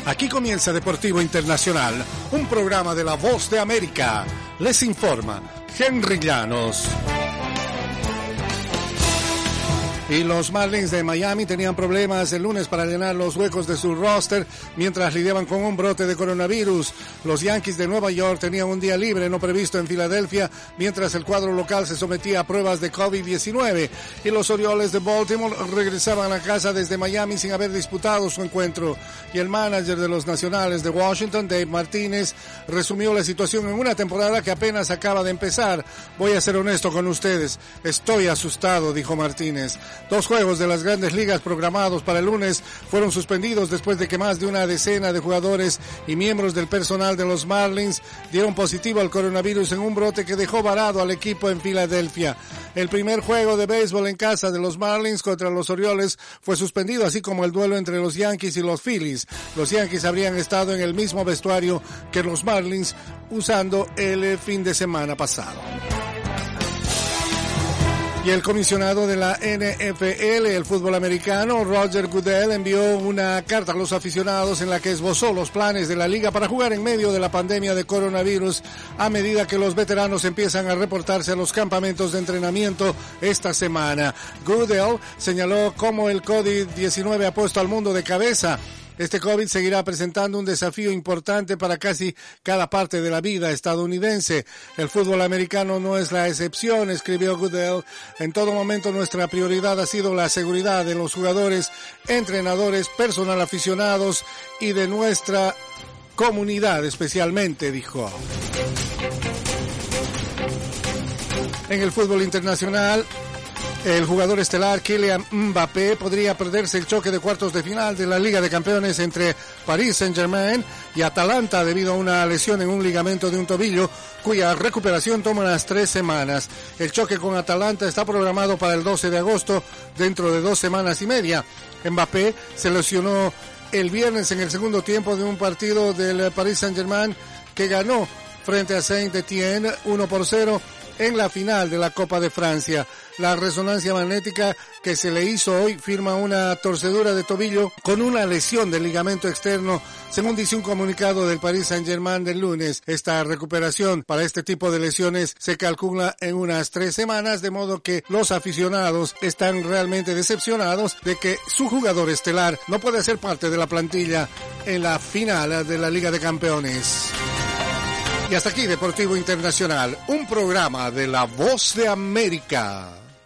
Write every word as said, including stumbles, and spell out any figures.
Aquí comienza Deportivo Internacional, un programa de La Voz de América. Les informa Henry Llanos. Y los Marlins de Miami tenían problemas el lunes para llenar los huecos de su roster mientras lidiaban con un brote de coronavirus. Los Yankees de Nueva York tenían un día libre no previsto en Filadelfia mientras el cuadro local se sometía a pruebas de COVID diecinueve. Y los Orioles de Baltimore regresaban a casa desde Miami sin haber disputado su encuentro. Y el manager de los Nacionales de Washington, Dave Martínez, resumió la situación en una temporada que apenas acaba de empezar. Voy a ser honesto con ustedes. Estoy asustado, dijo Martínez. Dos juegos de las Grandes Ligas programados para el lunes fueron suspendidos después de que más de una decena de jugadores y miembros del personal de los Marlins dieron positivo al coronavirus en un brote que dejó varado al equipo en Filadelfia. El primer juego de béisbol en casa de los Marlins contra los Orioles fue suspendido, así como el duelo entre los Yankees y los Phillies. Los Yankees habrían estado en el mismo vestuario que los Marlins usando el fin de semana pasado. Y el comisionado de la N F L, el fútbol americano, Roger Goodell, envió una carta a los aficionados en la que esbozó los planes de la liga para jugar en medio de la pandemia de coronavirus a medida que los veteranos empiezan a reportarse a los campamentos de entrenamiento esta semana. Goodell señaló cómo el COVID diecinueve ha puesto al mundo de cabeza. Este COVID seguirá presentando un desafío importante para casi cada parte de la vida estadounidense. El fútbol americano no es la excepción, escribió Goodell. En todo momento nuestra prioridad ha sido la seguridad de los jugadores, entrenadores, personal aficionados y de nuestra comunidad especialmente, dijo. En el fútbol internacional, el jugador estelar Kylian Mbappé podría perderse el choque de cuartos de final de la Liga de Campeones entre Paris Saint-Germain y Atalanta debido a una lesión en un ligamento de un tobillo cuya recuperación toma unas tres semanas. El choque con Atalanta está programado para el doce de agosto, dentro de dos semanas y media. Mbappé se lesionó el viernes en el segundo tiempo de un partido del Paris Saint-Germain que ganó frente a Saint-Étienne uno por cero en la final de la Copa de Francia. La resonancia magnética que se le hizo hoy firma una torcedura de tobillo con una lesión del ligamento externo, según dice un comunicado del Paris Saint-Germain del lunes. Esta recuperación para este tipo de lesiones se calcula en unas tres semanas, de modo que los aficionados están realmente decepcionados de que su jugador estelar no puede ser parte de la plantilla en la final de la Liga de Campeones. Y hasta aquí Deportivo Internacional, un programa de La Voz de América.